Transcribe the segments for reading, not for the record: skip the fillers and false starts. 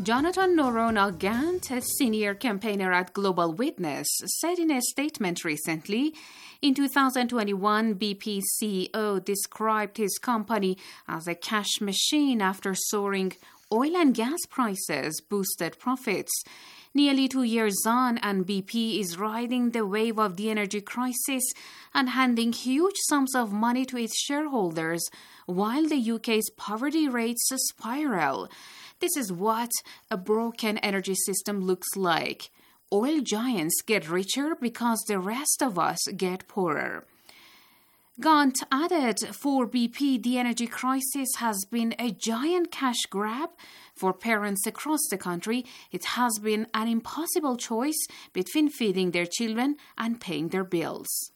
Jonathan Noronha-Gant, a senior campaigner at Global Witness, said in a statement recently, in 2021, BP CEO described his company as a cash machine after soaring oil and gas prices boosted profits. Nearly 2 years on, and BP is riding the wave of the energy crisis and handing huge sums of money to its shareholders, while the UK's poverty rates spiral. This is what a broken energy system looks like. Oil giants get richer because the rest of us get poorer. Gant added, for BP, the energy crisis has been a giant cash grab. For parents across the country, it has been an impossible choice between feeding their children and paying their bills.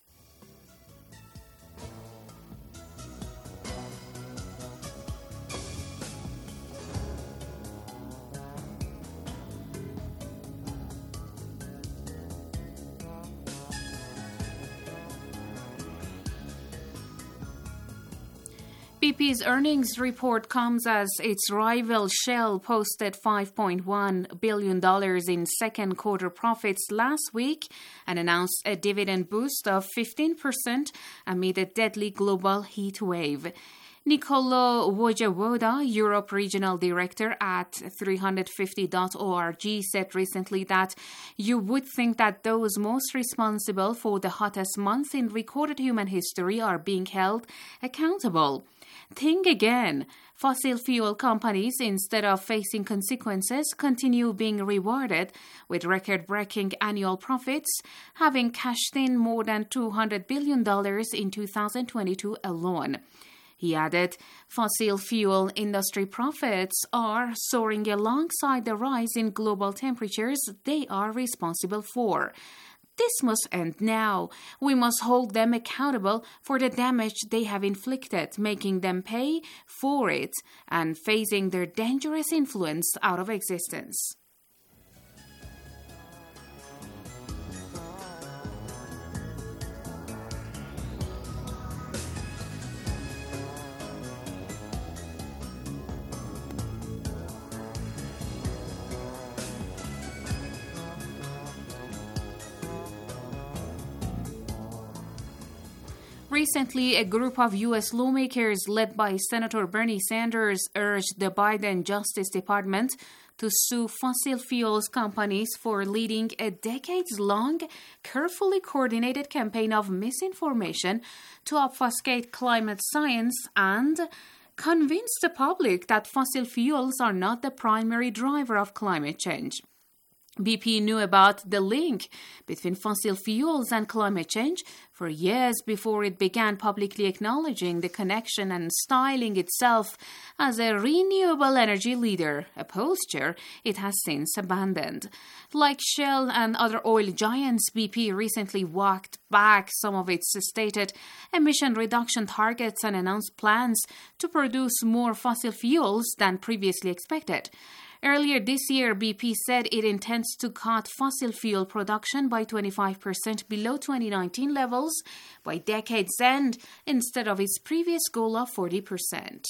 BP's earnings report comes as its rival Shell posted $5.1 billion in second quarter profits last week and announced a dividend boost of 15% amid a deadly global heat wave. Nicolo Wojewoda, Europe Regional Director at 350.org, said recently that you would think that those most responsible for the hottest month in recorded human history are being held accountable. Think again. Fossil fuel companies, instead of facing consequences, continue being rewarded with record-breaking annual profits, having cashed in more than $200 billion in 2022 alone. He added, fossil fuel industry profits are soaring alongside the rise in global temperatures they are responsible for. This must end now. We must hold them accountable for the damage they have inflicted, making them pay for it and phasing their dangerous influence out of existence. Recently, a group of U.S. lawmakers led by Senator Bernie Sanders urged the Biden Justice Department to sue fossil fuels companies for leading a decades-long, carefully coordinated campaign of misinformation to obfuscate climate science and convince the public that fossil fuels are not the primary driver of climate change. BP knew about the link between fossil fuels and climate change for years before it began publicly acknowledging the connection and styling itself as a renewable energy leader, a posture it has since abandoned. Like Shell and other oil giants, BP recently walked back some of its stated emission reduction targets and announced plans to produce more fossil fuels than previously expected. Earlier this year, BP said it intends to cut fossil fuel production by 25% below 2019 levels by decade's end instead of its previous goal of 40%.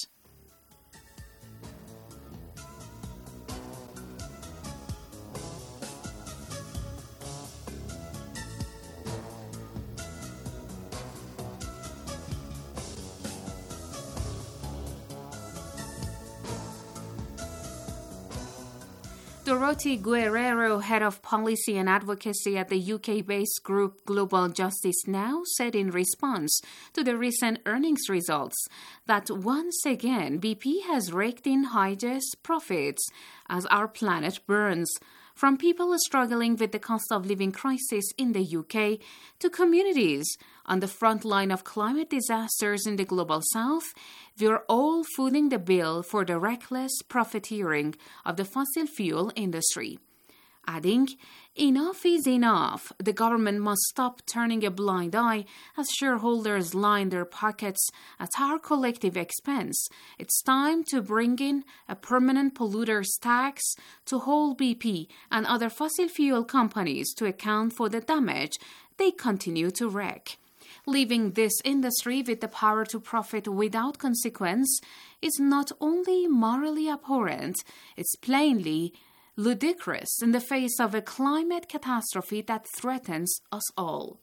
Dorothy Guerrero, head of policy and advocacy at the UK-based group Global Justice Now, said in response to the recent earnings results that once again BP has raked in highest profits as our planet burns. From people struggling with the cost of living crisis in the UK to communities on the front line of climate disasters in the global south, we're all footing the bill for the reckless profiteering of the fossil fuel industry. Adding, enough is enough. The government must stop turning a blind eye as shareholders line their pockets at our collective expense. It's time to bring in a permanent polluters tax to hold BP and other fossil fuel companies to account for the damage they continue to wreak. Leaving this industry with the power to profit without consequence is not only morally abhorrent, it's plainly ludicrous in the face of a climate catastrophe that threatens us all.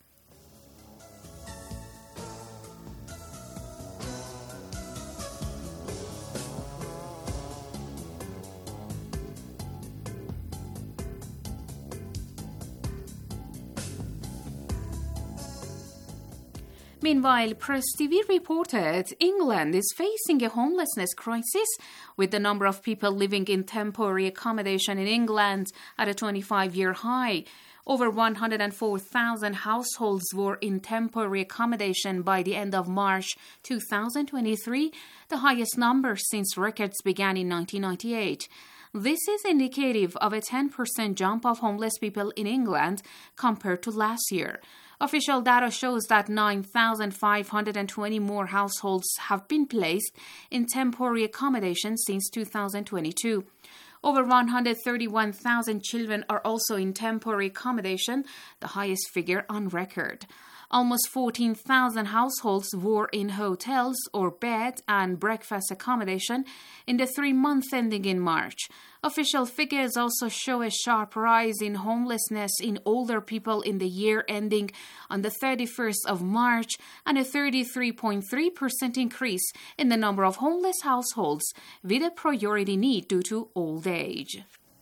Meanwhile, Press TV reported England is facing a homelessness crisis, with the number of people living in temporary accommodation in England at a 25-year high. Over 104,000 households were in temporary accommodation by the end of March 2023, the highest number since records began in 1998. This is indicative of a 10% jump of homeless people in England compared to last year. Official data shows that 9,520 more households have been placed in temporary accommodation since 2022. Over 131,000 children are also in temporary accommodation, the highest figure on record. Almost 14,000 households were in hotels or bed and breakfast accommodation in the 3 months ending in March. Official figures also show a sharp rise in homelessness in older people in the year ending on the 31st of March and a 33.3% increase in the number of homeless households with a priority need due to old age.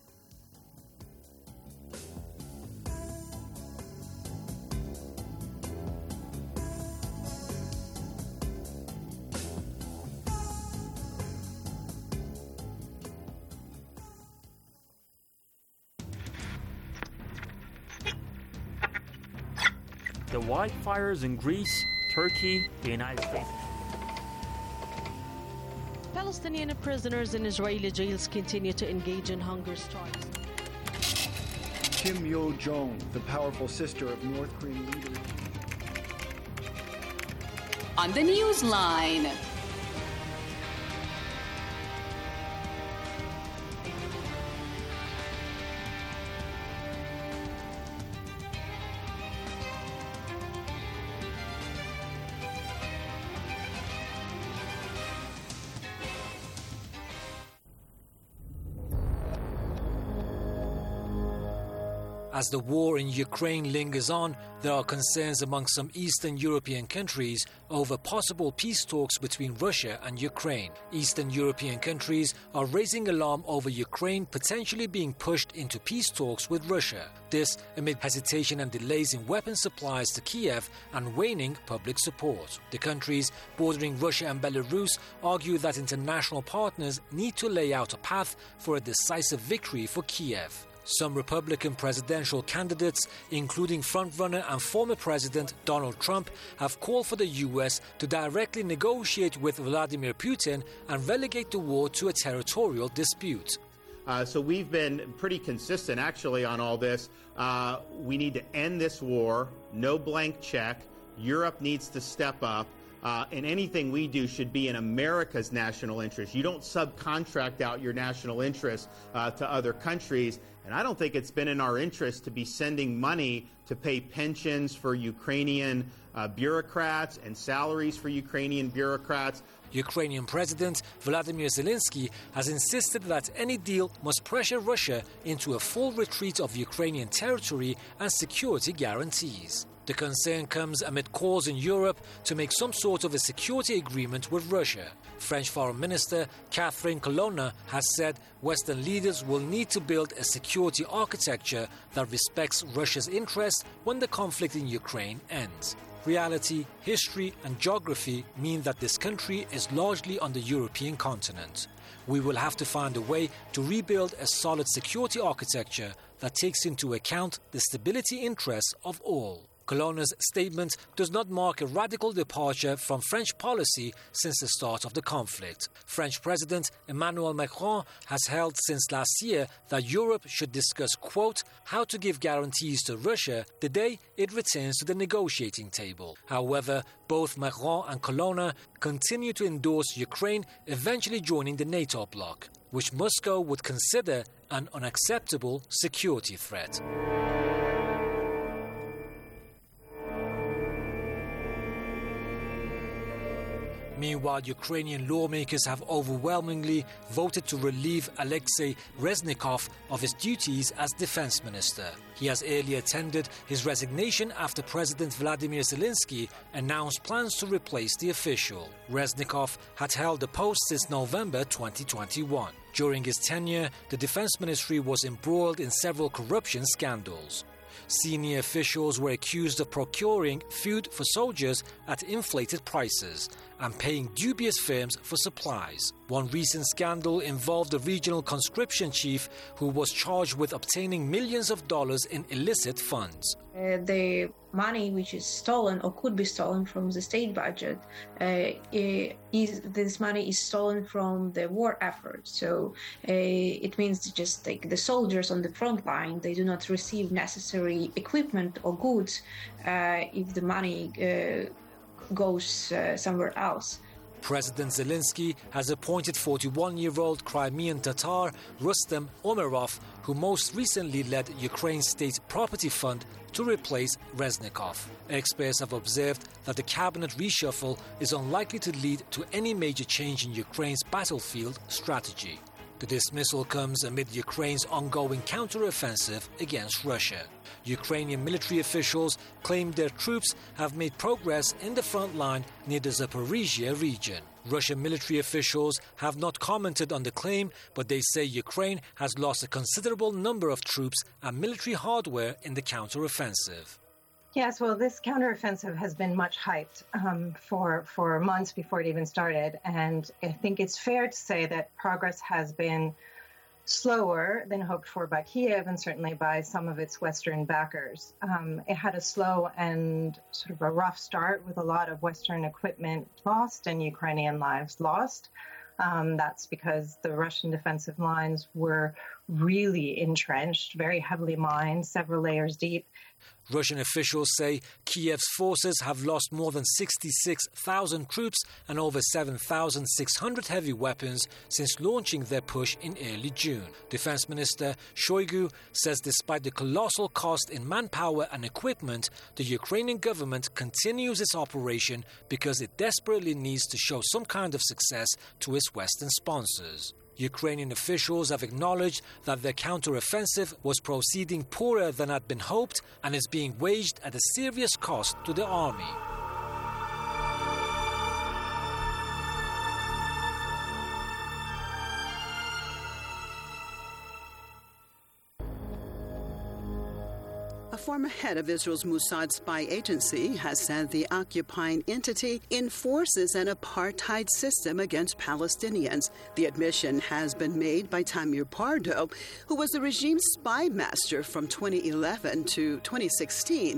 The wildfires in Greece, Turkey, the United States. Palestinian prisoners in Israeli jails continue to engage in hunger strikes. Kim Yo-jong, the powerful sister of North Korean leader. On the Newsline. As the war in Ukraine lingers on, there are concerns among some Eastern European countries over possible peace talks between Russia and Ukraine. Eastern European countries are raising alarm over Ukraine potentially being pushed into peace talks with Russia. This amid hesitation and delays in weapon supplies to Kiev and waning public support. The countries bordering Russia and Belarus argue that international partners need to lay out a path for a decisive victory for Kiev. Some Republican presidential candidates, including frontrunner and former President Donald Trump, have called for the U.S. to directly negotiate with Vladimir Putin and relegate the war to a territorial dispute. So we've been pretty consistent, actually, on all this. We need to end this war, no blank check. Europe needs to step up. And anything we do should be in America's national interest. You don't subcontract out your national interests to other countries. And I don't think it's been in our interest to be sending money to pay pensions for Ukrainian bureaucrats and salaries for Ukrainian bureaucrats. Ukrainian President Vladimir Zelensky has insisted that any deal must pressure Russia into a full retreat of Ukrainian territory and security guarantees. The concern comes amid calls in Europe to make some sort of a security agreement with Russia. French Foreign Minister Catherine Colonna has said Western leaders will need to build a security architecture that respects Russia's interests when the conflict in Ukraine ends. Reality, history and geography mean that this country is largely on the European continent. We will have to find a way to rebuild a solid security architecture that takes into account the stability interests of all. Colonna's statement does not mark a radical departure from French policy since the start of the conflict. French President Emmanuel Macron has held since last year that Europe should discuss, quote, how to give guarantees to Russia the day it returns to the negotiating table. However, both Macron and Colonna continue to endorse Ukraine eventually joining the NATO bloc, which Moscow would consider an unacceptable security threat. Meanwhile, Ukrainian lawmakers have overwhelmingly voted to relieve Alexei Reznikov of his duties as defense minister. He has earlier tendered his resignation after President Vladimir Zelensky announced plans to replace the official. Reznikov had held the post since November 2021. During his tenure, the defense ministry was embroiled in several corruption scandals. Senior officials were accused of procuring food for soldiers at inflated prices and paying dubious firms for supplies. One recent scandal involved a regional conscription chief who was charged with obtaining millions of dollars in illicit funds. The money which is stolen or could be stolen from the state budget, this money is stolen from the war effort. So it means just like the soldiers on the front line, they do not receive necessary equipment or goods if the money goes somewhere else. President Zelensky has appointed 41-year-old Crimean Tatar Rustem Umerov, who most recently led Ukraine's state property fund, to replace Reznikov. Experts have observed that the cabinet reshuffle is unlikely to lead to any major change in Ukraine's battlefield strategy. The dismissal comes amid Ukraine's ongoing counter-offensive against Russia. Ukrainian military officials claim their troops have made progress in the front line near the Zaporizhia region. Russian military officials have not commented on the claim, but they say Ukraine has lost a considerable number of troops and military hardware in the counter-offensive. Yes, well, this counteroffensive has been much hyped for months before it even started. And I think it's fair to say that progress has been slower than hoped for by Kiev and certainly by some of its Western backers. It had a slow and sort of a rough start with a lot of Western equipment lost and Ukrainian lives lost. That's because the Russian defensive lines were really entrenched, very heavily mined, several layers deep. Russian officials say Kiev's forces have lost more than 66,000 troops and over 7,600 heavy weapons since launching their push in early June. Defense Minister Shoigu says despite the colossal cost in manpower and equipment, the Ukrainian government continues its operation because it desperately needs to show some kind of success to its Western sponsors. Ukrainian officials have acknowledged that their counter-offensive was proceeding poorer than had been hoped and is being waged at a serious cost to the army. A former head of Israel's Mossad spy agency has said the occupying entity enforces an apartheid system against Palestinians. The admission has been made by Tamir Pardo, who was the regime's spy master from 2011 to 2016.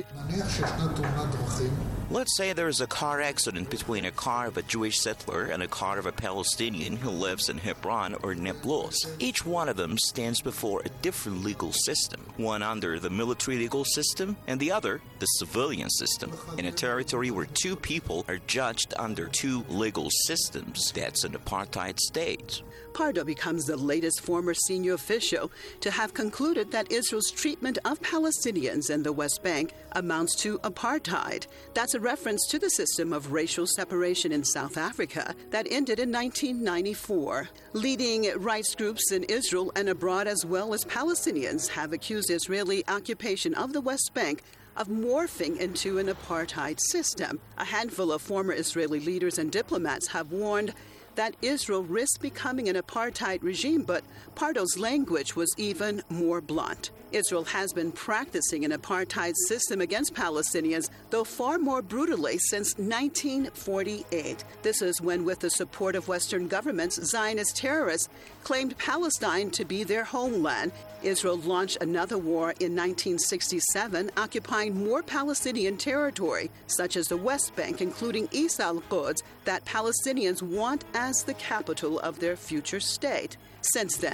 Let's say there is a car accident between a car of a Jewish settler and a car of a Palestinian who lives in Hebron or Nablus. Each one of them stands before a different legal system, one under the military legal system and the other the civilian system. In a territory where two people are judged under two legal systems, that's an apartheid state. Pardo becomes the latest former senior official to have concluded that Israel's treatment of Palestinians in the West Bank amounts to apartheid. That's a reference to the system of racial separation in South Africa that ended in 1994. Leading rights groups in Israel and abroad, as well as Palestinians, have accused Israeli occupation of the West Bank of morphing into an apartheid system. A handful of former Israeli leaders and diplomats have warned that Israel risks becoming an apartheid regime, but Pardo's language was even more blunt. Israel has been practicing an apartheid system against Palestinians, though far more brutally, since 1948. This is when, with the support of Western governments, Zionist terrorists claimed Palestine to be their homeland. Israel launched another war in 1967, occupying more Palestinian territory, such as the West Bank, including East al-Quds, that Palestinians want as the capital of their future state. Since then,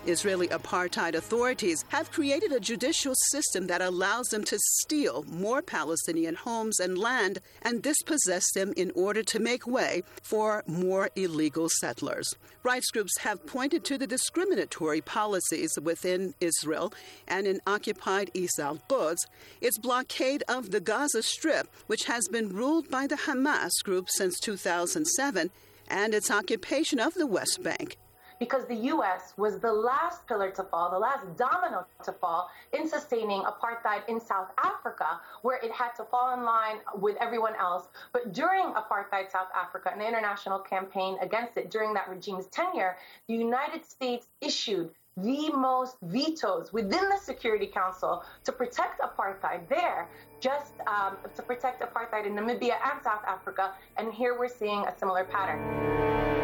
Israeli apartheid authorities have created a judicial system that allows them to steal more Palestinian homes and land and dispossess them in order to make way for more illegal settlers. Rights groups have pointed to the discriminatory policies within Israel and in occupied East al-Quds, its blockade of the Gaza Strip, which has been ruled by the Hamas group since 2007, and its occupation of the West Bank. Because the U.S. was the last pillar to fall, the last domino to fall in sustaining apartheid in South Africa, where it had to fall in line with everyone else. But during apartheid South Africa and the international campaign against it during that regime's tenure, the United States issued the most vetoes within the Security Council to protect apartheid there, just to protect apartheid in Namibia and South Africa. And here we're seeing a similar pattern.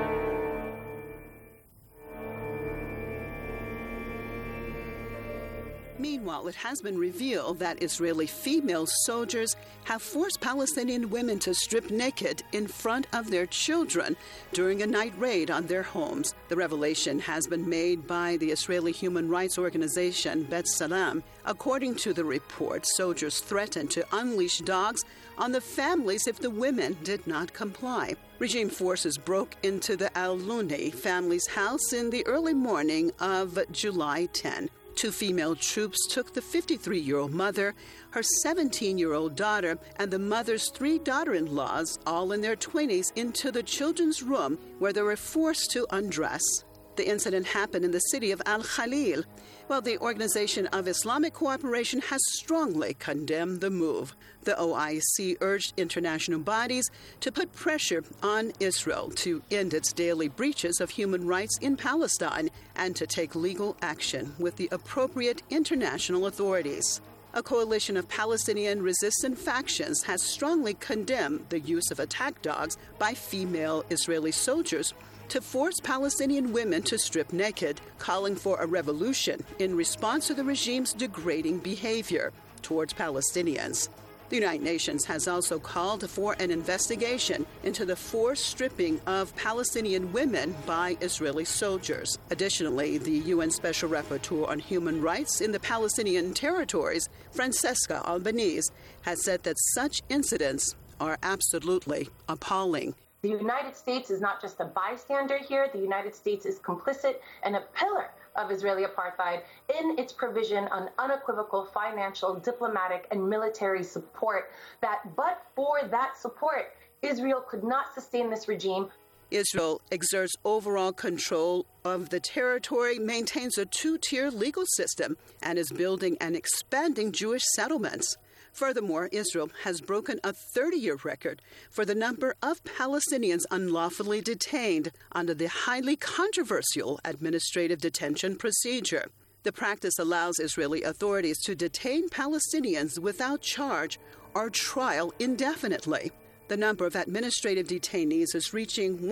Meanwhile, it has been revealed that Israeli female soldiers have forced Palestinian women to strip naked in front of their children during a night raid on their homes. The revelation has been made by the Israeli human rights organization B'Tselem. According to the report, soldiers threatened to unleash dogs on the families if the women did not comply. Regime forces broke into the Al-Luni family's house in the early morning of July 10. Two female troops took the 53-year-old mother, her 17-year-old daughter, and the mother's three daughter-in-laws, all in their 20s, into the children's room where they were forced to undress. The incident happened in the city of Al-Khalil. Well, the Organization of Islamic Cooperation has strongly condemned the move. The OIC urged international bodies to put pressure on Israel to end its daily breaches of human rights in Palestine and to take legal action with the appropriate international authorities. A coalition of Palestinian resistant factions has strongly condemned the use of attack dogs by female Israeli soldiers to force Palestinian women to strip naked, calling for a revolution in response to the regime's degrading behavior towards Palestinians. The United Nations has also called for an investigation into the forced stripping of Palestinian women by Israeli soldiers. Additionally, the UN Special Rapporteur on Human Rights in the Palestinian territories, Francesca Albanese, has said that such incidents are absolutely appalling. The United States is not just a bystander here. The United States is complicit and a pillar of Israeli apartheid in its provision on unequivocal financial, diplomatic, and military support but for that support, Israel could not sustain this regime. Israel exerts overall control of the territory, maintains a two-tier legal system, and is building and expanding Jewish settlements. Furthermore, Israel has broken a 30-year record for the number of Palestinians unlawfully detained under the highly controversial administrative detention procedure. The practice allows Israeli authorities to detain Palestinians without charge or trial indefinitely. The number of administrative detainees is reaching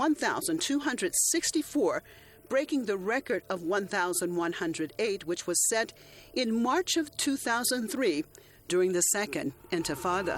1,264, breaking the record of 1,108, which was set in March of 2003, during the Second Intifada.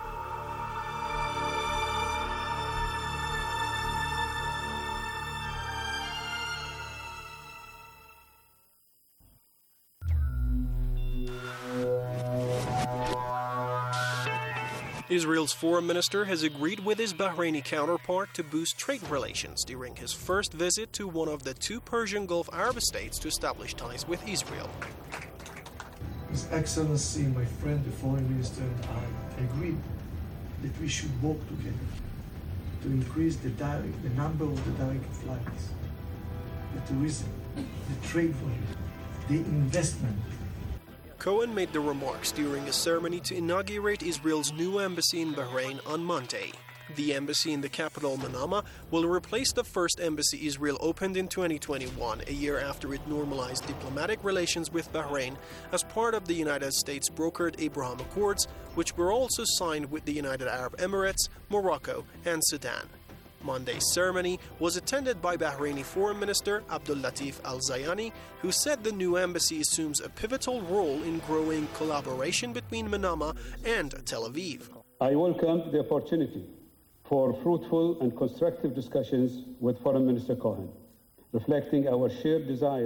Israel's foreign minister has agreed with his Bahraini counterpart to boost trade relations during his first visit to one of the two Persian Gulf Arab states to establish ties with Israel. His Excellency, my friend, the Foreign Minister, and I agreed that we should work together to increase the number of the direct flights, the tourism, the trade volume, the investment. Cohen made the remarks during a ceremony to inaugurate Israel's new embassy in Bahrain on Monday. The embassy in the capital, Manama, will replace the first embassy Israel opened in 2021, a year after it normalized diplomatic relations with Bahrain as part of the United States brokered Abraham Accords, which were also signed with the United Arab Emirates, Morocco, and Sudan. Monday's ceremony was attended by Bahraini Foreign Minister Abdul Latif Al-Zayani, who said the new embassy assumes a pivotal role in growing collaboration between Manama and Tel Aviv. I welcome the opportunity for fruitful and constructive discussions with Foreign Minister Cohen, reflecting our shared desire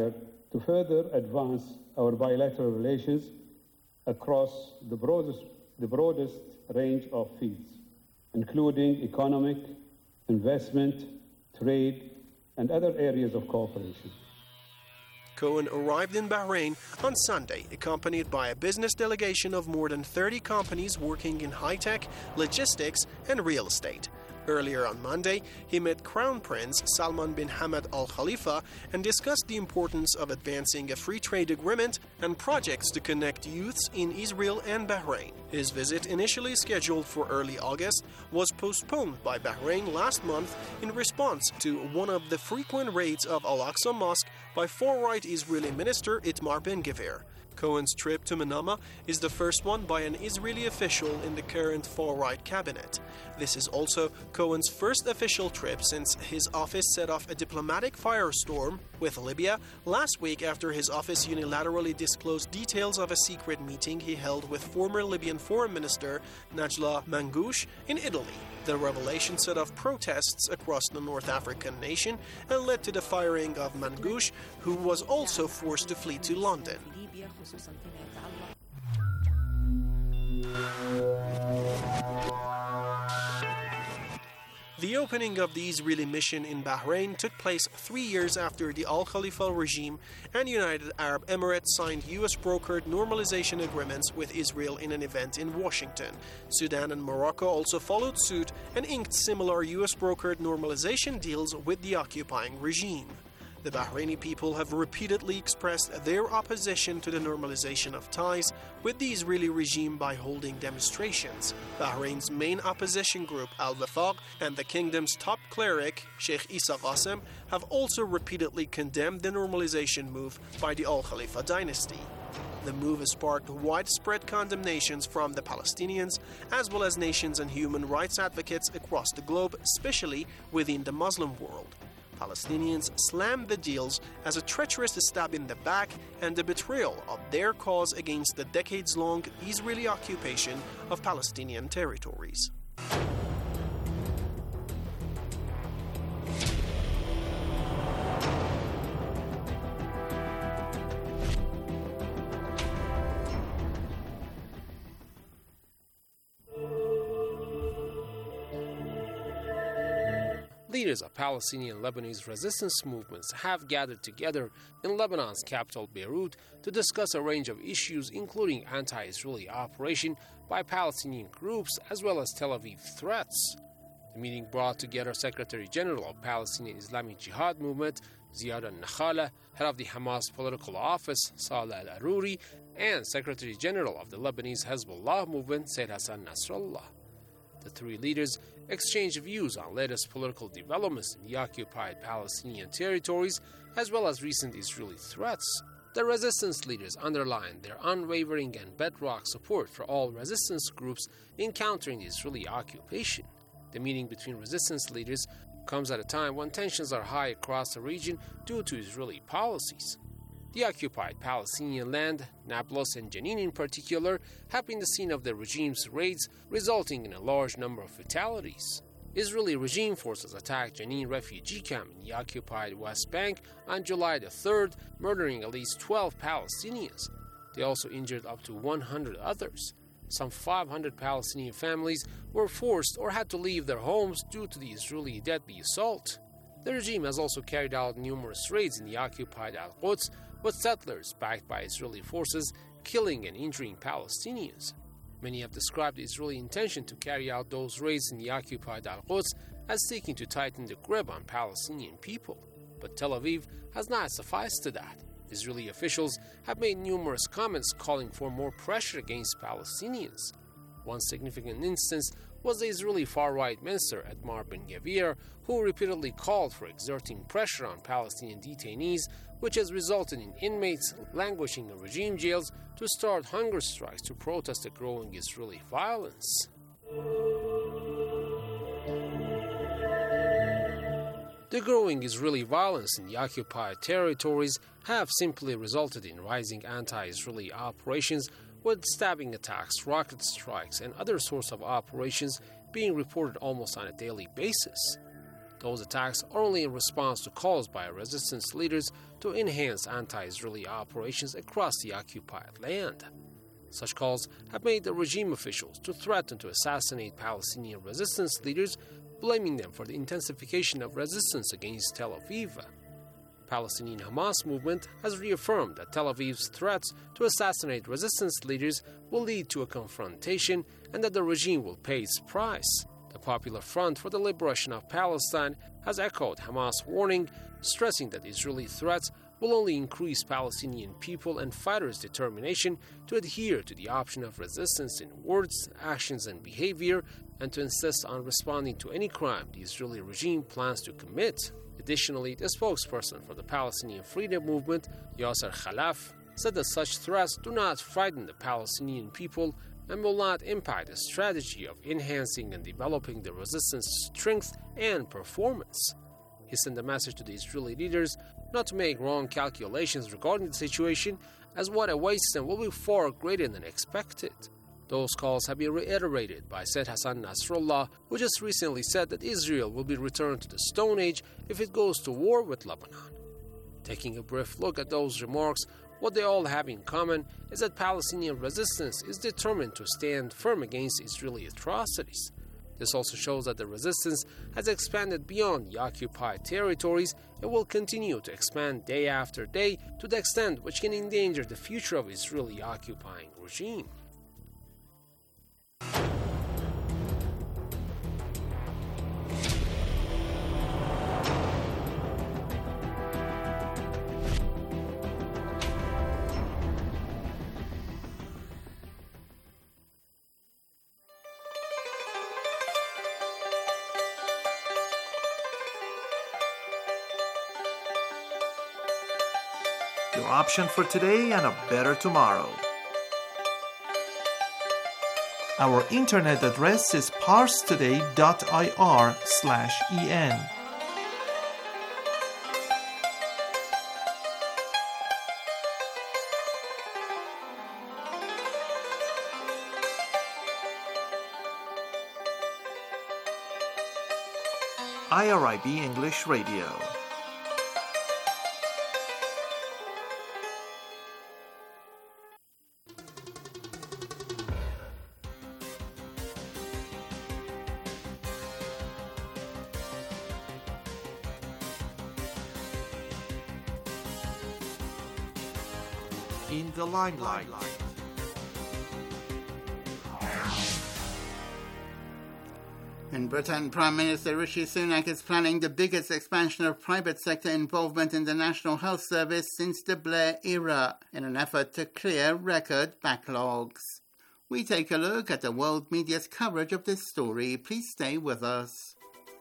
to further advance our bilateral relations across the broadest range of fields, including economic, investment, trade, and other areas of cooperation. Cohen arrived in Bahrain on Sunday, accompanied by a business delegation of more than 30 companies working in high-tech, logistics, and real estate. Earlier on Monday, he met Crown Prince Salman bin Hamad Al Khalifa and discussed the importance of advancing a free trade agreement and projects to connect youths in Israel and Bahrain. His visit, initially scheduled for early August, was postponed by Bahrain last month in response to one of the frequent raids of Al-Aqsa Mosque by far-right Israeli minister Itamar Ben-Gvir. Cohen's trip to Manama is the first one by an Israeli official in the current far-right cabinet. This is also Cohen's first official trip since his office set off a diplomatic firestorm with Libya last week after his office unilaterally disclosed details of a secret meeting he held with former Libyan Foreign Minister Najla Mangoush in Italy. The revelation set off protests across the North African nation and led to the firing of Mangoush, who was also forced to flee to London. The opening of the Israeli mission in Bahrain took place 3 years after the Al Khalifa regime and United Arab Emirates signed US-brokered normalization agreements with Israel in an event in Washington. Sudan and Morocco also followed suit and inked similar US-brokered normalization deals with the occupying regime. The Bahraini people have repeatedly expressed their opposition to the normalization of ties with the Israeli regime by holding demonstrations. Bahrain's main opposition group, Al-Wafaq, and the kingdom's top cleric, Sheikh Isa Qasem, have also repeatedly condemned the normalization move by the Al Khalifa dynasty. The move has sparked widespread condemnations from the Palestinians, as well as nations and human rights advocates across the globe, especially within the Muslim world. Palestinians slammed the deals as a treacherous stab in the back and a betrayal of their cause against the decades-long Israeli occupation of Palestinian territories. Leaders of Palestinian and Lebanese resistance movements have gathered together in Lebanon's capital Beirut to discuss a range of issues, including anti-Israeli operation by Palestinian groups as well as Tel Aviv threats. The meeting brought together Secretary General of Palestinian Islamic Jihad Movement Ziad al-Nakhala, head of the Hamas political office Saleh al-Aruri, and Secretary General of the Lebanese Hezbollah movement Said Hassan Nasrallah. The three leaders exchanged views on latest political developments in the occupied Palestinian territories, as well as recent Israeli threats. The resistance leaders underlined their unwavering and bedrock support for all resistance groups in countering the Israeli occupation. The meeting between resistance leaders comes at a time when tensions are high across the region due to Israeli policies. The occupied Palestinian land, Nablus and Jenin in particular, have been the scene of the regime's raids, resulting in a large number of fatalities. Israeli regime forces attacked Jenin refugee camp in the occupied West Bank on July the 3rd, murdering at least 12 Palestinians. They also injured up to 100 others. Some 500 Palestinian families were forced or had to leave their homes due to the Israeli deadly assault. The regime has also carried out numerous raids in the occupied Al-Quds, with settlers backed by Israeli forces killing and injuring Palestinians. Many have described the Israeli intention to carry out those raids in the occupied Al-Quds as seeking to tighten the grip on Palestinian people. But Tel Aviv has not sufficed to that. Israeli officials have made numerous comments calling for more pressure against Palestinians. One significant instance was the Israeli far-right minister Itamar Ben-Gvir, who repeatedly called for exerting pressure on Palestinian detainees, which has resulted in inmates languishing in regime jails to start hunger strikes to protest the growing Israeli violence. The growing Israeli violence in the occupied territories have simply resulted in rising anti-Israeli operations, with stabbing attacks, rocket strikes, and other sorts of operations being reported almost on a daily basis. Those attacks are only in response to calls by resistance leaders to enhance anti-Israeli operations across the occupied land. Such calls have made the regime officials to threaten to assassinate Palestinian resistance leaders, blaming them for the intensification of resistance against Tel Aviv. Palestinian Hamas movement has reaffirmed that Tel Aviv's threats to assassinate resistance leaders will lead to a confrontation and that the regime will pay its price. The Popular Front for the Liberation of Palestine has echoed Hamas' warning, stressing that Israeli threats will only increase Palestinian people and fighters' determination to adhere to the option of resistance in words, actions, and behavior, and to insist on responding to any crime the Israeli regime plans to commit. Additionally, the spokesperson for the Palestinian Freedom Movement, Yasser Khalaf, said that such threats do not frighten the Palestinian people and will not impact the strategy of enhancing and developing the resistance strength and performance. He sent a message to the Israeli leaders not to make wrong calculations regarding the situation, as what awaits them will be far greater than expected. Those calls have been reiterated by Said Hassan Nasrallah, who just recently said that Israel will be returned to the Stone Age if it goes to war with Lebanon. Taking a brief look at those remarks, what they all have in common is that Palestinian resistance is determined to stand firm against Israeli atrocities. This also shows that the resistance has expanded beyond the occupied territories and will continue to expand day after day to the extent which can endanger the future of Israeli occupying regime. Your option for today and a better tomorrow. Our internet address is parstoday.ir/en. IRIB English Radio. In the limelight. In Britain, Prime Minister Rishi Sunak is planning the biggest expansion of private sector involvement in the National Health Service since the Blair era, in an effort to clear record backlogs. We take a look at the world media's coverage of this story. Please stay with us.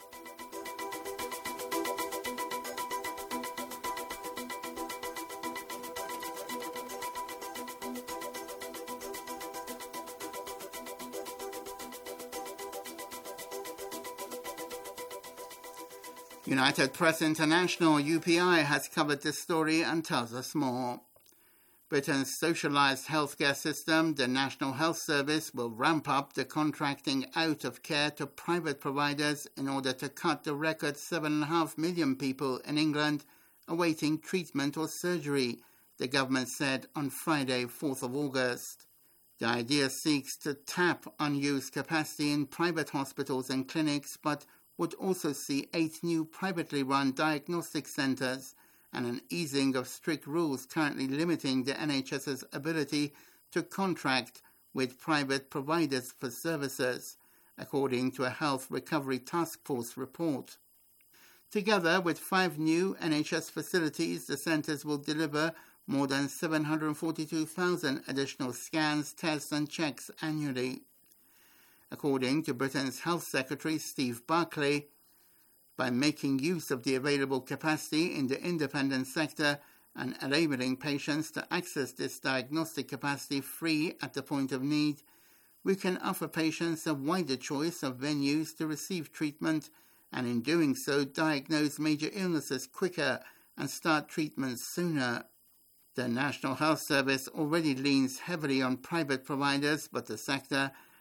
United Press International, UPI, has covered this story and tells us more. Britain's socialised healthcare system, the National Health Service, will ramp up the contracting out of care to private providers in order to cut the record 7.5 million people in England awaiting treatment or surgery, the government said on Friday, 4th of August. The idea seeks to tap unused capacity in private hospitals and clinics, but would also see 8 new privately run diagnostic centres and an easing of strict rules currently limiting the NHS's ability to contract with private providers for services, according to a Health Recovery Task Force report. Together with 5 new NHS facilities, the centres will deliver more than 742,000 additional scans, tests and checks annually. According to Britain's Health Secretary Steve Barclay, by making use of the available capacity in the independent sector and enabling patients to access this diagnostic capacity free at the point of need, we can offer patients a wider choice of venues to receive treatment and in doing so diagnose major illnesses quicker and start treatment sooner. The National Health Service already leans heavily on private providers, but the sector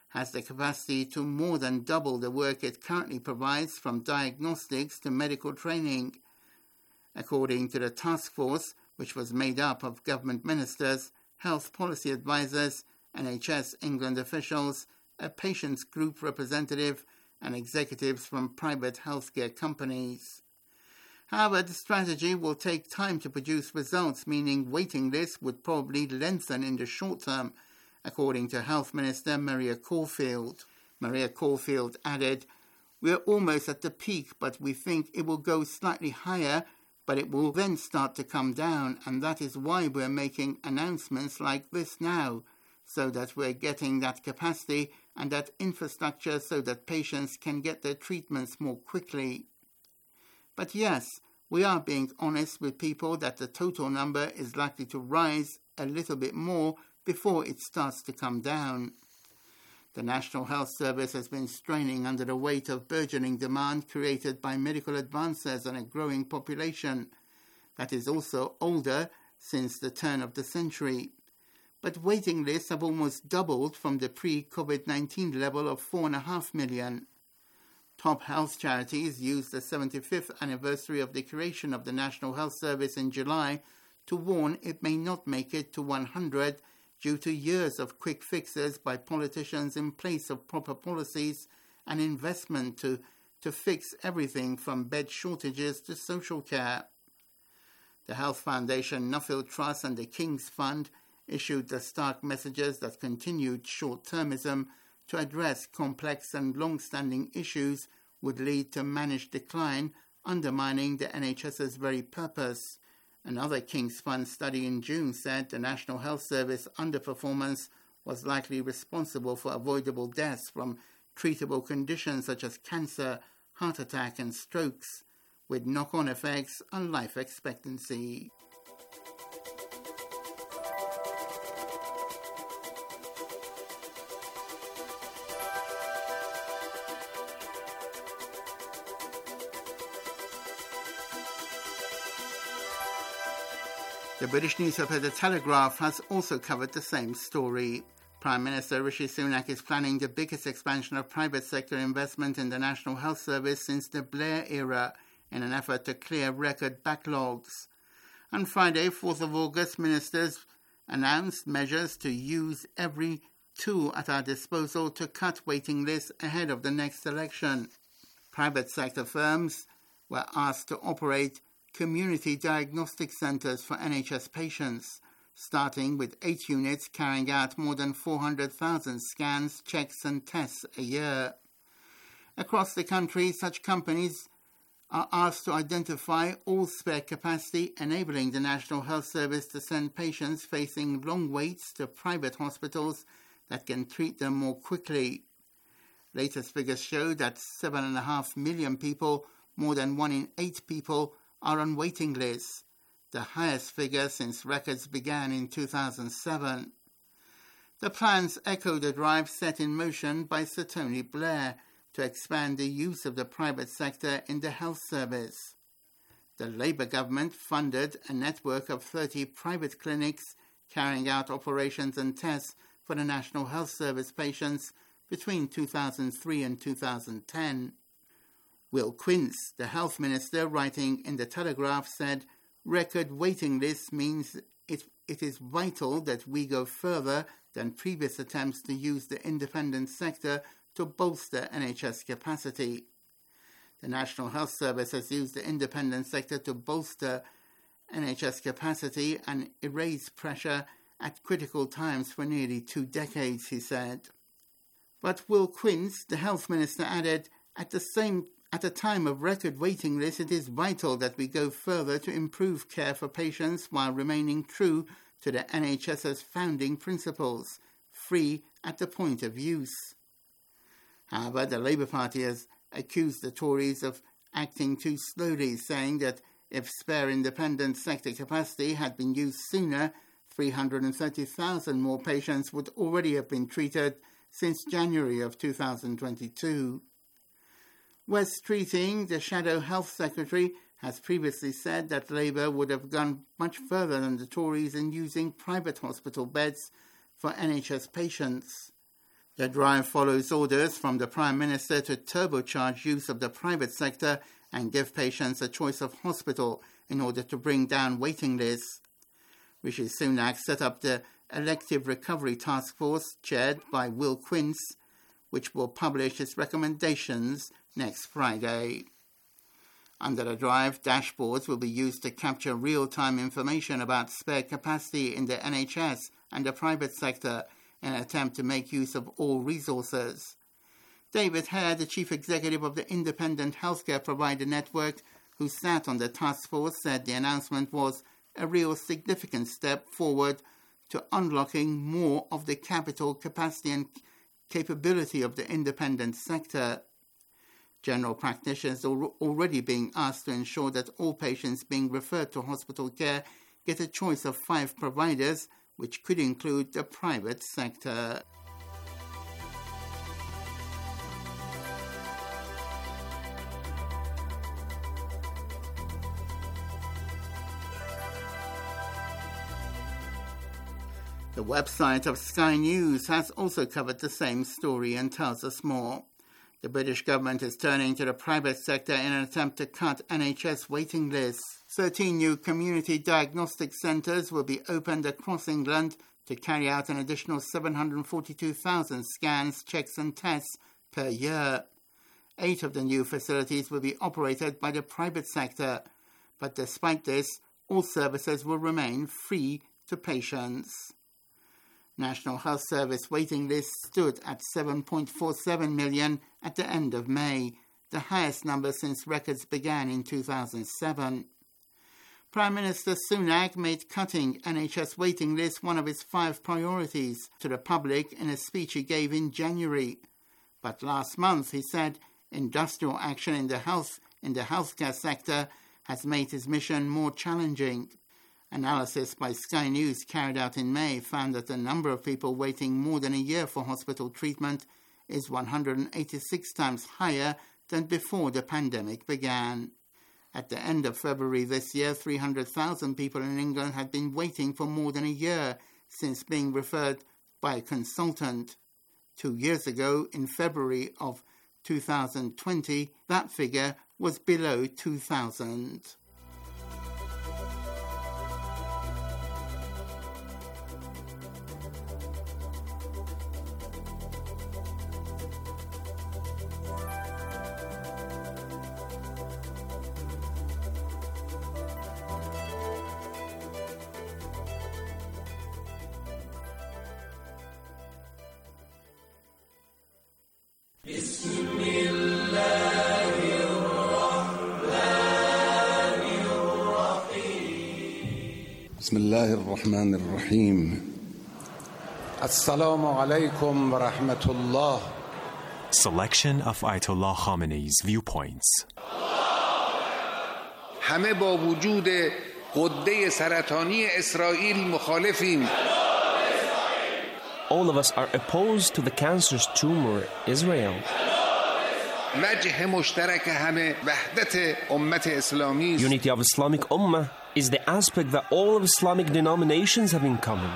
has the capacity to more than double the work it currently provides, from diagnostics to medical training. According to the task force, which was made up of government ministers, health policy advisors, NHS England officials, a patients group representative, and executives from private healthcare companies. However, the strategy will take time to produce results, meaning waiting lists would probably lengthen in the short term, according to Health Minister Maria Caulfield. Maria Caulfield added, "We're almost at the peak, but we think it will go slightly higher, but it will then start to come down, and that is why we're making announcements like this now, so that we're getting that capacity and that infrastructure so that patients can get their treatments more quickly." But yes, we are being honest with people that the total number is likely to rise a little bit more before it starts to come down. The National Health Service has been straining under the weight of burgeoning demand created by medical advances and a growing population that is also older since the turn of the century. But waiting lists have almost doubled from the pre-COVID-19 level of 4.5 million. Top health charities used the 75th anniversary of the creation of the National Health Service in July to warn it may not make it to 100 due to years of quick fixes by politicians in place of proper policies and investment to fix everything from bed shortages to social care. The Health Foundation, Nuffield Trust and the King's Fund issued the stark messages that continued short-termism to address complex and long-standing issues would lead to managed decline, undermining the NHS's very purpose. Another King's Fund study in June said the National Health Service underperformance was likely responsible for avoidable deaths from treatable conditions such as cancer, heart attack and strokes, with knock-on effects on life expectancy. The British newspaper The Telegraph has also covered the same story. Prime Minister Rishi Sunak is planning the biggest expansion of private sector investment in the National Health Service since the Blair era in an effort to clear record backlogs. On Friday, 4th of August, ministers announced measures to use every tool at our disposal to cut waiting lists ahead of the next election. Private sector firms were asked to operate community diagnostic centres for NHS patients, starting with 8 units carrying out more than 400,000 scans, checks and tests a year. Across the country, such companies are asked to identify all spare capacity, enabling the National Health Service to send patients facing long waits to private hospitals that can treat them more quickly. Latest figures show that 7.5 million people, more than 1 in 8 people, are on waiting lists, the highest figure since records began in 2007. The plans echo the drive set in motion by Sir Tony Blair to expand the use of the private sector in the health service. The Labour government funded a network of 30 private clinics carrying out operations and tests for the National Health Service patients between 2003 and 2010. Will Quince, the health minister, writing in The Telegraph, said, "Record waiting lists means it is vital that we go further than previous attempts to use the independent sector to bolster NHS capacity." The National Health Service has used the independent sector to bolster NHS capacity and erase pressure at critical times for nearly 2 decades, he said. But Will Quince, the health minister, added, At a time of record waiting lists, it is vital that we go further to improve care for patients while remaining true to the NHS's founding principles, free at the point of use. However, the Labour Party has accused the Tories of acting too slowly, saying that if spare independent sector capacity had been used sooner, 330,000 more patients would already have been treated since January of 2022. Wes Streeting, the Shadow Health Secretary, has previously said that Labour would have gone much further than the Tories in using private hospital beds for NHS patients. The drive follows orders from the Prime Minister to turbocharge use of the private sector and give patients a choice of hospital in order to bring down waiting lists. Rishi Sunak set up the Elective Recovery Task Force, chaired by Will Quince, which will publish its recommendations next Friday. Under the drive, dashboards will be used to capture real-time information about spare capacity in the NHS and the private sector in an attempt to make use of all resources. David Hare, the chief executive of the Independent Healthcare Provider Network, who sat on the task force, said the announcement was a real significant step forward to unlocking more of the capital capacity and capability of the independent sector. General practitioners are already being asked to ensure that all patients being referred to hospital care get a choice of 5 providers, which could include the private sector. The website of Sky News has also covered the same story and tells us more. The British government is turning to the private sector in an attempt to cut NHS waiting lists. 13 new community diagnostic centres will be opened across England to carry out an additional 742,000 scans, checks and tests per year. 8 of the new facilities will be operated by the private sector, but despite this, all services will remain free to patients. National Health Service waiting lists stood at 7.47 million at the end of May, the highest number since records began in 2007. Prime Minister Sunak made cutting NHS waiting lists one of his 5 priorities to the public in a speech he gave in January. But last month he said industrial action in the healthcare sector has made his mission more challenging. Analysis by Sky News carried out in May found that the number of people waiting more than a year for hospital treatment is 186 times higher than before the pandemic began. At the end of February this year, 300,000 people in England had been waiting for more than a year since being referred by a consultant. 2 years ago, in February of 2020, that figure was below 2,000. بسم الله الرحمن الرحيم السلام عليكم ورحمة الله. Selection of Ayatollah Khamenei's viewpoints. همه با وجود غده سرطانی اسرائیل مخالفیم. All of us are opposed to the cancerous tumor Israel. وجه مشترک همه وحدت امت اسلامی است. Unity of Islamic Ummah is the aspect that all of Islamic denominations have in common.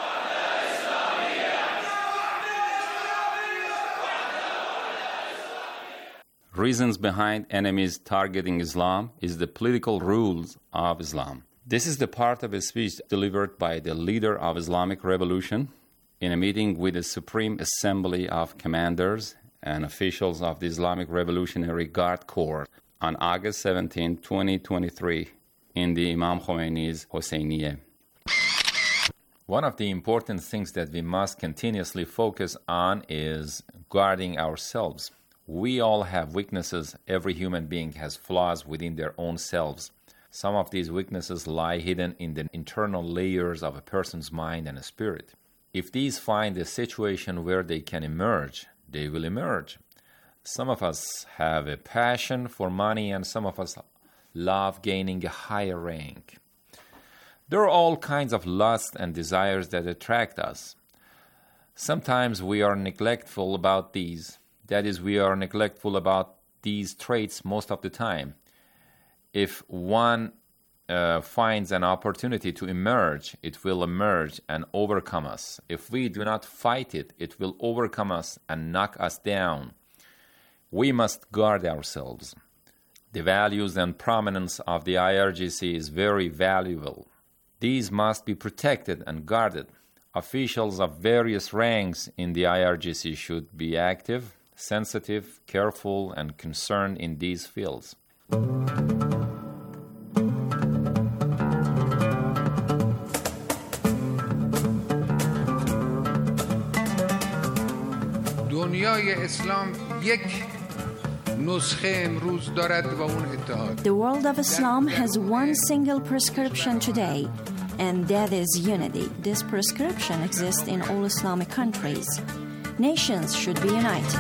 Reasons behind enemies targeting Islam is the political rules of Islam. This is the part of a speech delivered by the leader of Islamic Revolution in a meeting with the Supreme Assembly of Commanders and officials of the Islamic Revolutionary Guard Corps on August 17, 2023, in the Imam Khomeini's Hosseiniye. One of the important things that we must continuously focus on is guarding ourselves. We all have weaknesses. Every human being has flaws within their own selves. Some of these weaknesses lie hidden in the internal layers of a person's mind and spirit. If these find a situation where they can emerge, they will emerge. Some of us have a passion for money, and some of us love gaining a higher rank. There are all kinds of lusts and desires that attract us. Sometimes we are neglectful about these. That is, we are neglectful about these traits most of the time. If one finds an opportunity to emerge, it will emerge and overcome us. If we do not fight it, it will overcome us and knock us down. We must guard ourselves. The values and prominence of the IRGC is very valuable. These must be protected and guarded. Officials of various ranks in the IRGC should be active, sensitive, careful, and concerned in these fields. دنیای اسلام یک نسخه امروز دارد و اون اتحاد. The world of Islam has one single prescription today, and that is unity. This prescription exists in all Islamic countries. Nations should be united.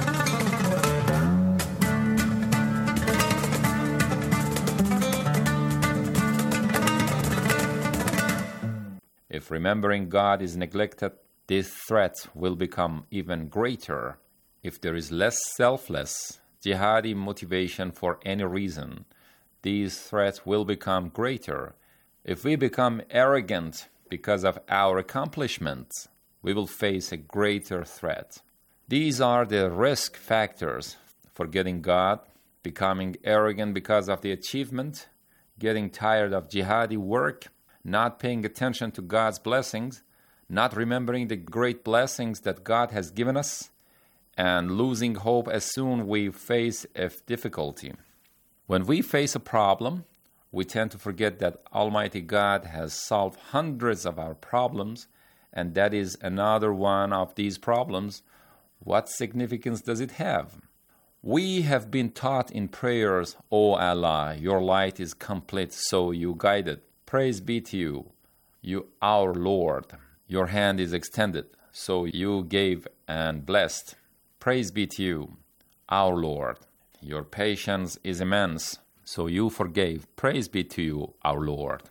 If remembering God is neglected, this threat will become even greater. If there is less selfless, jihadi motivation for any reason, these threats will become greater. If we become arrogant because of our accomplishments, we will face a greater threat. These are the risk factors: forgetting God, becoming arrogant because of the achievement, getting tired of jihadi work, not paying attention to God's blessings, not remembering the great blessings that God has given us, and losing hope as soon we face a difficulty. When we face a problem, we tend to forget that Almighty God has solved hundreds of our problems, and that is another one of these problems. What significance does it have? We have been taught in prayers, O Allah, your light is complete, so you guided. Praise be to you, our Lord. Your hand is extended, so you gave and blessed. Praise be to you, our Lord. Your patience is immense, so you forgave. Praise be to you, our Lord.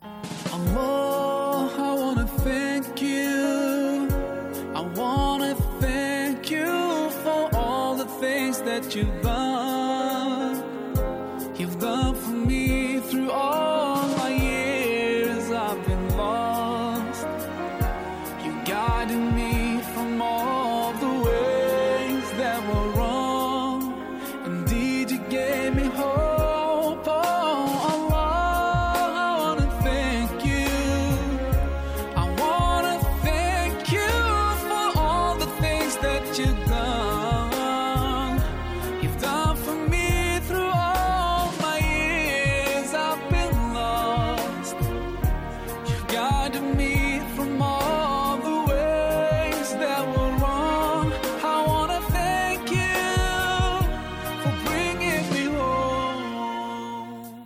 Allah, I want to thank you. I want to thank you for all the things that you've done. You've done for me through all my years I've been lost. You guided me from all the ways that were wrong. Indeed, you gave me hope. Oh, Allah, I want to thank you. I want to thank you for all the things that you've done. You've done for me through all my years I've been lost. You've guided me from all the ways that were wrong. I want to thank you for bringing me home.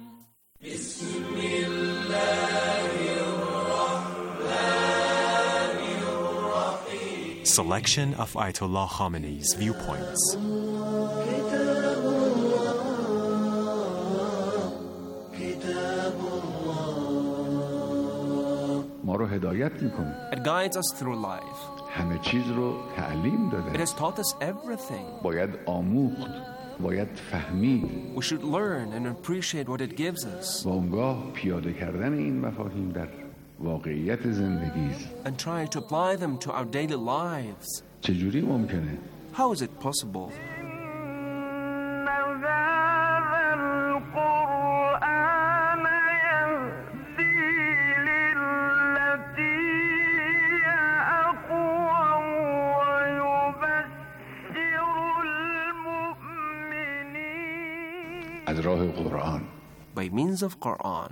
Selection of Ayatollah Khamenei's viewpoints. ما رو هدایت میکنه. It guides us through life. همه چیز رو تعلیم It داده. has taught us everything. باید آموخت. باید فهمید. We should learn and appreciate what it gives us و اونگاه پیاده کردن این مفاهیم در واقعیت زندگی است. and try to apply them to our daily lives. چجوری ممکنه؟ How is it possible? از راه قرآن. By means of Quran.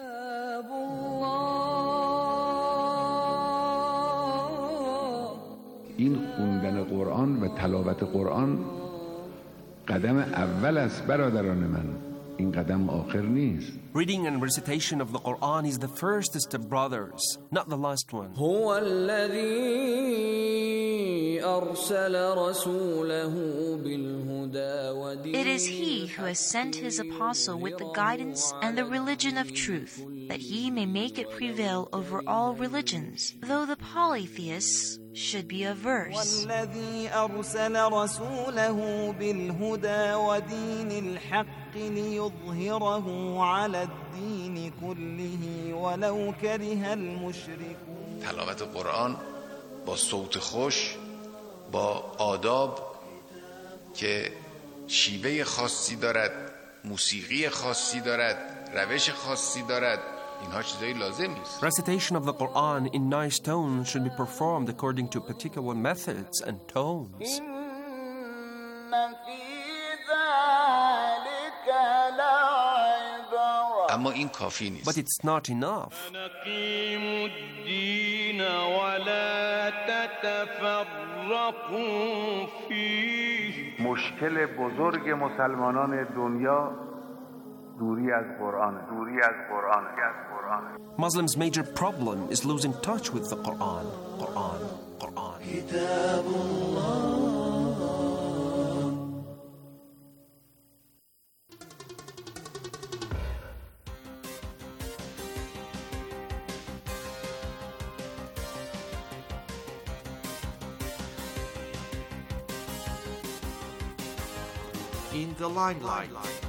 این خوندن قرآن و تلاوت قرآن قدم اول است برادران من. این قدم آخر نیست. Reading and recitation of the Quran is the first step, brothers, not the last one. هو الذي أرسل رسوله بالهدى ودين. It is He who has sent His apostle with the guidance and the religion of truth, that He may make it prevail over all religions, though the polytheists should be averse. والذي أرسل رسوله بالهدى ودين الحق الحق ليظهره على الدين كله ولو كره المشركون. تلاوت قرآن با صوت خوش، با آداب که شیوه خاصی دارد، موسیقی خاصی دارد، روش خاصی دارد، اینها چیزای لازمی است. Recitation of the Quran in nice tones should be performed according to particular methods and tones. اما این کافی نیست. But it's not enough. نقيموا الدين ولا تتفرقوا فيه. مشکل بزرگ مسلمانان دنیا دوری از قرآن. Muslims' major problem is losing touch with the Quran. كتاب الله. In the limelight.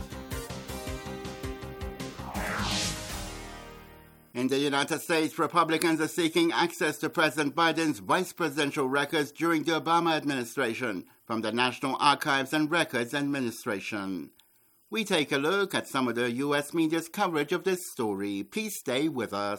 In the United States, Republicans are seeking access to President Biden's vice presidential records during the Obama administration from the National Archives and Records Administration. We take a look at some of the U.S. media's coverage of this story. Please stay with us.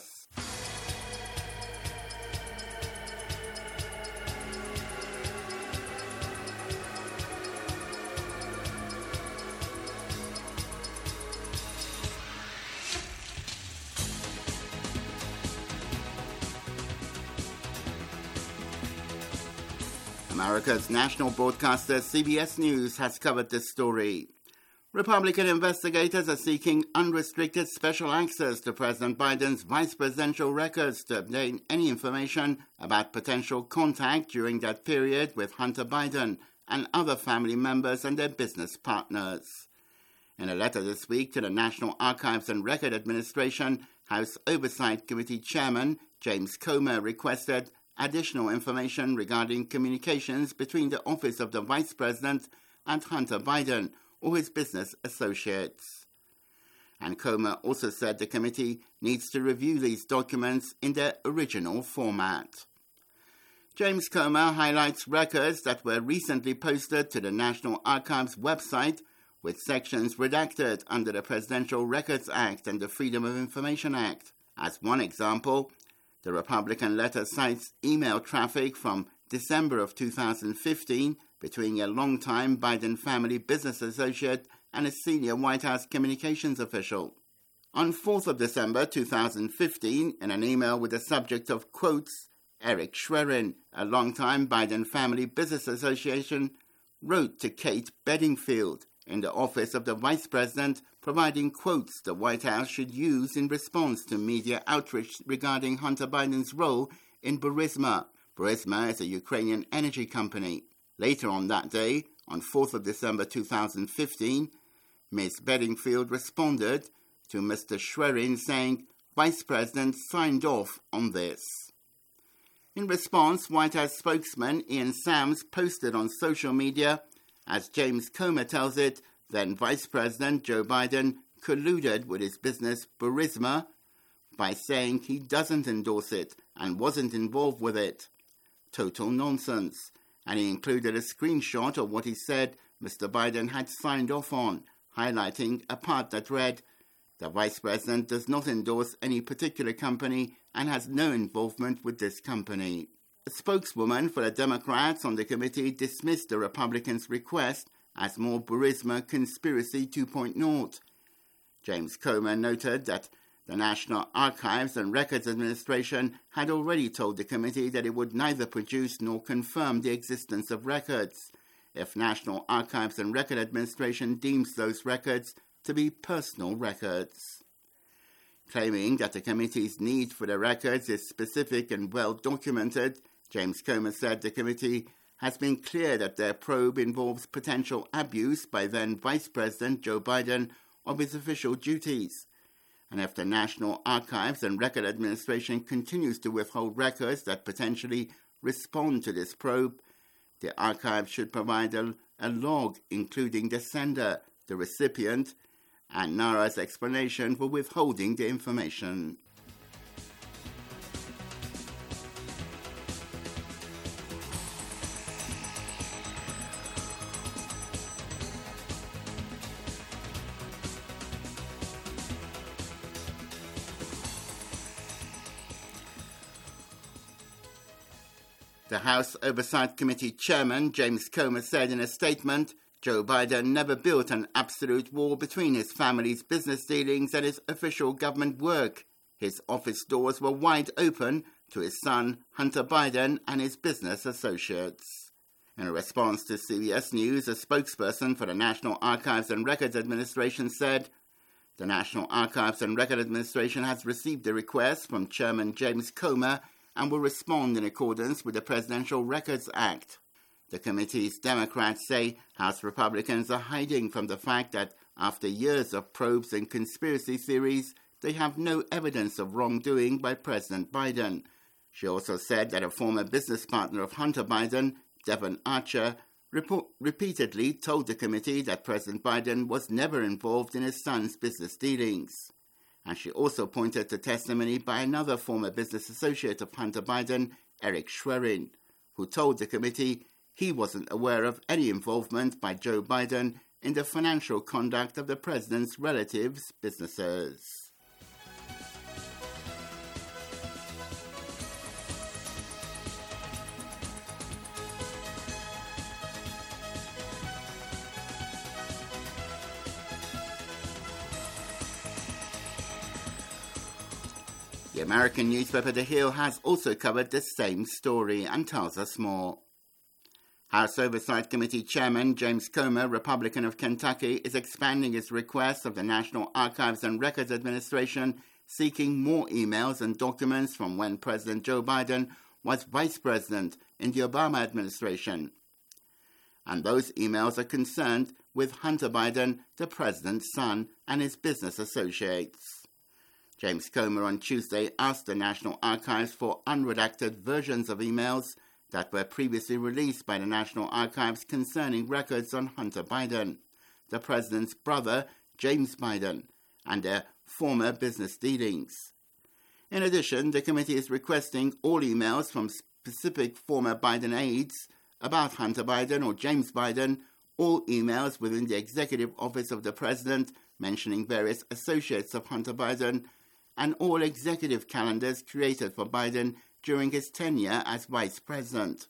America's national broadcaster CBS News has covered this story. Republican investigators are seeking unrestricted special access to President Biden's vice presidential records to obtain any information about potential contact during that period with Hunter Biden and other family members and their business partners. In a letter this week to the National Archives and Records Administration, House Oversight Committee Chairman James Comer requested additional information regarding communications between the office of the Vice President and Hunter Biden or his business associates. And Comer also said the committee needs to review these documents in their original format. James Comer highlights records that were recently posted to the National Archives website with sections redacted under the Presidential Records Act and the Freedom of Information Act. As one example, the Republican letter cites email traffic from December of 2015 between a longtime Biden family business associate and a senior White House communications official. On 4th of December 2015, in an email with the subject of quotes, Eric Schwerin, a longtime Biden family business association, wrote to Kate Bedingfield in the office of the Vice President, providing quotes the White House should use in response to media outreach regarding Hunter Biden's role in Burisma. Burisma is a Ukrainian energy company. Later on that day, on 4th of December 2015, Ms. Bedingfield responded to Mr. Schwerin saying, Vice President signed off on this. In response, White House spokesman Ian Sams posted on social media, as James Comer tells it, then Vice President Joe Biden colluded with his business Burisma by saying he doesn't endorse it and wasn't involved with it. Total nonsense. And he included a screenshot of what he said Mr. Biden had signed off on, highlighting a part that read, the Vice President does not endorse any particular company and has no involvement with this company. A spokeswoman for the Democrats on the committee dismissed the Republicans' request as more Burisma conspiracy 2.0. James Comer noted that the National Archives and Records Administration had already told the committee that it would neither produce nor confirm the existence of records if National Archives and Records Administration deems those records to be personal records. Claiming that the committee's need for the records is specific and well documented, James Comer said the committee has been clear that their probe involves potential abuse by then Vice President Joe Biden of his official duties. And if the National Archives and Records Administration continues to withhold records that potentially respond to this probe, the archive should provide a log including the sender, the recipient, and NARA's explanation for withholding the information. The House Oversight Committee Chairman James Comer said in a statement, Joe Biden never built an absolute wall between his family's business dealings and his official government work. His office doors were wide open to his son, Hunter Biden, and his business associates. In a response to CBS News, a spokesperson for the National Archives and Records Administration said, the National Archives and Records Administration has received a request from Chairman James Comer and will respond in accordance with the Presidential Records Act. The committee's Democrats say House Republicans are hiding from the fact that after years of probes and conspiracy theories, they have no evidence of wrongdoing by President Biden. She also said that a former business partner of Hunter Biden, Devon Archer, repeatedly told the committee that President Biden was never involved in his son's business dealings. And she also pointed to testimony by another former business associate of Hunter Biden, Eric Schwerin, who told the committee he wasn't aware of any involvement by Joe Biden in the financial conduct of the president's relatives' businesses. The American newspaper The Hill has also covered the same story and tells us more. House Oversight Committee Chairman James Comer, Republican of Kentucky, is expanding his request of the National Archives and Records Administration seeking more emails and documents from when President Joe Biden was vice president in the Obama administration. And those emails are concerned with Hunter Biden, the president's son, and his business associates. James Comer on Tuesday asked the National Archives for unredacted versions of emails that were previously released by the National Archives concerning records on Hunter Biden, the president's brother, James Biden, and their former business dealings. In addition, the committee is requesting all emails from specific former Biden aides about Hunter Biden or James Biden, all emails within the executive office of the president mentioning various associates of Hunter Biden, and all executive calendars created for Biden during his tenure as vice president.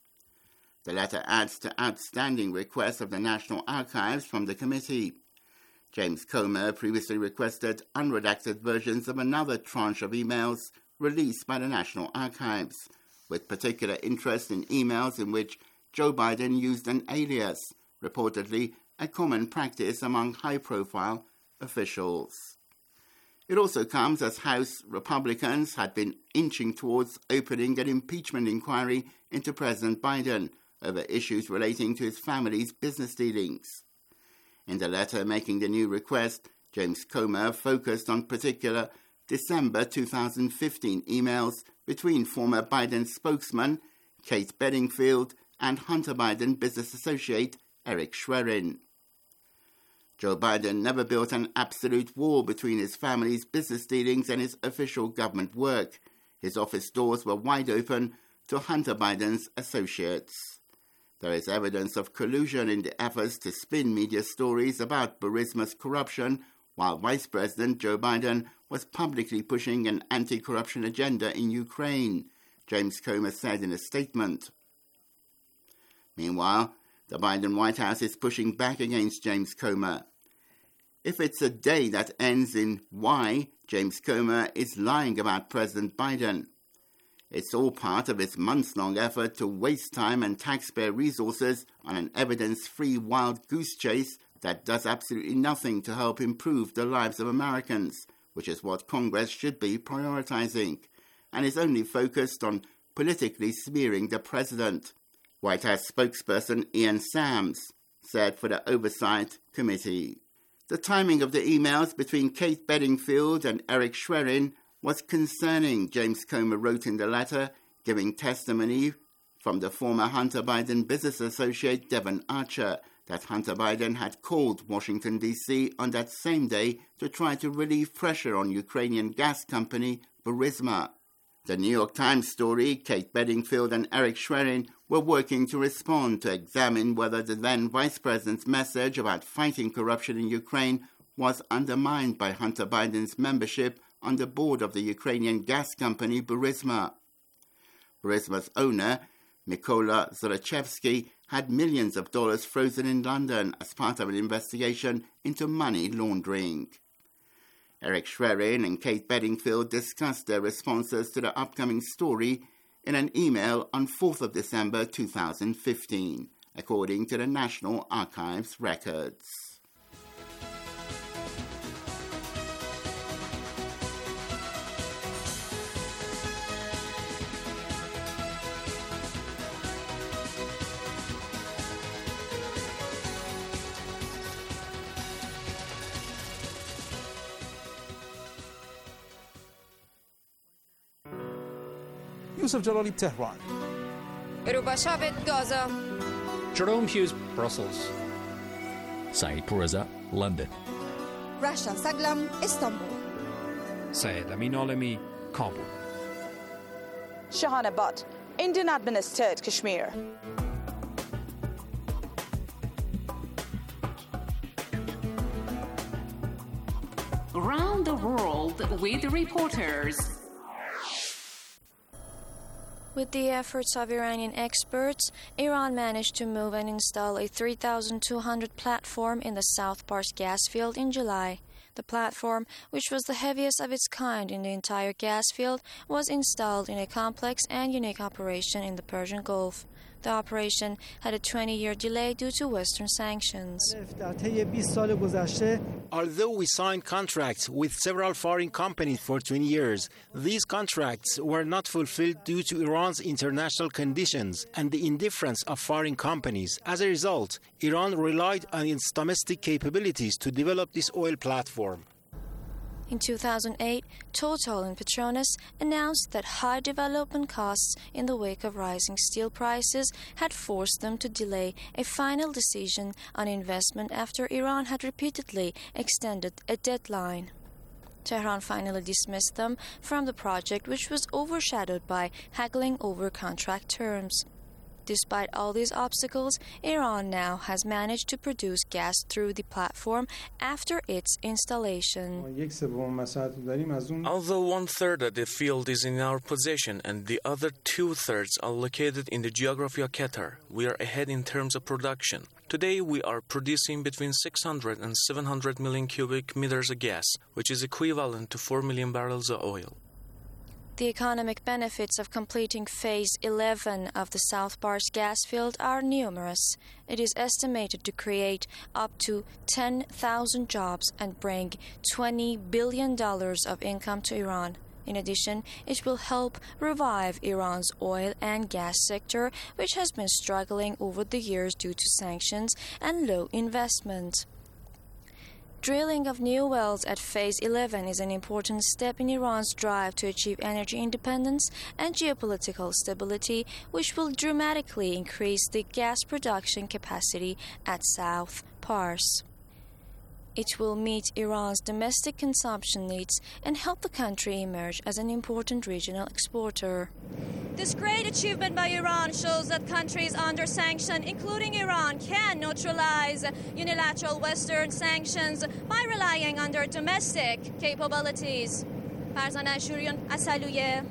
The letter adds to outstanding requests of the National Archives from the committee. James Comer previously requested unredacted versions of another tranche of emails released by the National Archives, with particular interest in emails in which Joe Biden used an alias, reportedly a common practice among high-profile officials. It also comes as House Republicans had been inching towards opening an impeachment inquiry into President Biden over issues relating to his family's business dealings. In the letter making the new request, James Comer focused on particular December 2015 emails between former Biden spokesman Kate Bedingfield and Hunter Biden business associate Eric Schwerin. Joe Biden never built an absolute wall between his family's business dealings and his official government work. His office doors were wide open to Hunter Biden's associates. There is evidence of collusion in the efforts to spin media stories about Burisma's corruption, while Vice President Joe Biden was publicly pushing an anti-corruption agenda in Ukraine, James Comer said in a statement. Meanwhile, the Biden White House is pushing back against James Comer. If it's a day that ends in Y, James Comer is lying about President Biden. It's all part of his months-long effort to waste time and taxpayer resources on an evidence-free wild goose chase that does absolutely nothing to help improve the lives of Americans, which is what Congress should be prioritizing, and is only focused on politically smearing the president, White House spokesperson Ian Sams said for the Oversight Committee. The timing of the emails between Kate Bedingfield and Eric Schwerin was concerning, James Comer wrote in the letter, giving testimony from the former Hunter Biden business associate Devon Archer that Hunter Biden had called Washington, D.C. on that same day to try to relieve pressure on Ukrainian gas company Burisma. The New York Times story, Kate Bedingfield and Eric Schwerin were working to respond to examine whether the then Vice President's message about fighting corruption in Ukraine was undermined by Hunter Biden's membership on the board of the Ukrainian gas company Burisma. Burisma's owner, Mykola Zlochevsky, had millions of dollars frozen in London as part of an investigation into money laundering. Eric Schwerin and Kate Bedingfield discussed their responses to the upcoming story in an email on 4th of December 2015, according to the National Archives records. Yusuf Jalali, Tehran. Erubashavet, Gaza. Jerome Hughes, Brussels. Saeed Pourreza, London. Rasha Saglam, Istanbul. Syed Amin Alemi, Kabul. Shahana Butt, Indian administered Kashmir. Around the world with reporters. With the efforts of Iranian experts, Iran managed to move and install a 3,200 platform in the South Pars gas field in July. The platform, which was the heaviest of its kind in the entire gas field, was installed in a complex and unique operation in the Persian Gulf. The operation had a 20-year delay due to Western sanctions. Although we signed contracts with several foreign companies for 20 years, these contracts were not fulfilled due to Iran's international conditions and the indifference of foreign companies. As a result, Iran relied on its domestic capabilities to develop this oil platform. In 2008, Total and Petronas announced that high development costs in the wake of rising steel prices had forced them to delay a final decision on investment after Iran had repeatedly extended a deadline. Tehran finally dismissed them from the project, which was overshadowed by haggling over contract terms. Despite all these obstacles, Iran now has managed to produce gas through the platform after its installation. Although 1/3 of the field is in our possession and the other 2/3 are located in the geography of Qatar, we are ahead in terms of production. Today we are producing between 600 and 700 million cubic meters of gas, which is equivalent to 4 million barrels of oil. The economic benefits of completing Phase 11 of the South Pars gas field are numerous. It is estimated to create up to 10,000 jobs and bring $20 billion of income to Iran. In addition, it will help revive Iran's oil and gas sector, which has been struggling over the years due to sanctions and low investment. Drilling of new wells at Phase 11 is an important step in Iran's drive to achieve energy independence and geopolitical stability, which will dramatically increase the gas production capacity at South Pars. It will meet Iran's domestic consumption needs and help the country emerge as an important regional exporter. This great achievement by Iran shows that countries under sanction, including Iran, can neutralize unilateral Western sanctions by relying on their domestic capabilities. Farzana Shurian Asaluye.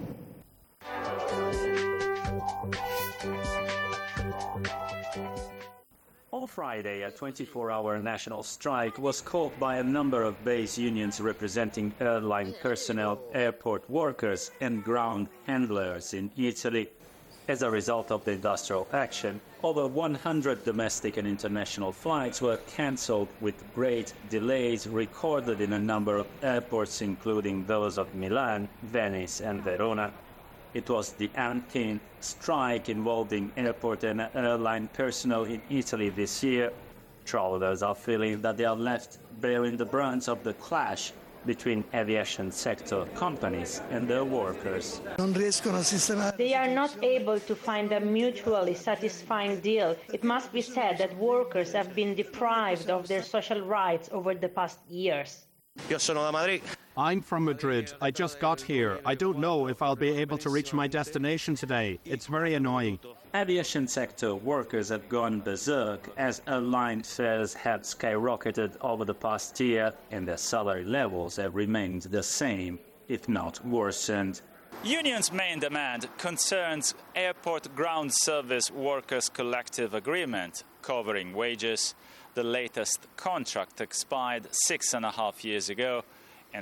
On Friday, a 24-hour national strike was called by a number of base unions representing airline personnel, airport workers, and ground handlers in Italy. As a result of the industrial action, over 100 domestic and international flights were cancelled, with great delays recorded in a number of airports, including those of Milan, Venice, and Verona. It was the 18th strike involving airport and airline personnel in Italy this year. Travelers are feeling that they are left bearing the brunt of the clash between aviation sector companies and their workers. They are not able to find a mutually satisfying deal. It must be said that workers have been deprived of their social rights over the past years. I'm from Madrid. I just got here. I don't know if I'll be able to reach my destination today. It's very annoying. Aviation sector workers have gone berserk as airline fares have skyrocketed over the past year and their salary levels have remained the same, if not worsened. Unions' main demand concerns Airport Ground Service Workers' Collective Agreement, covering wages. The latest contract expired 6.5 years ago,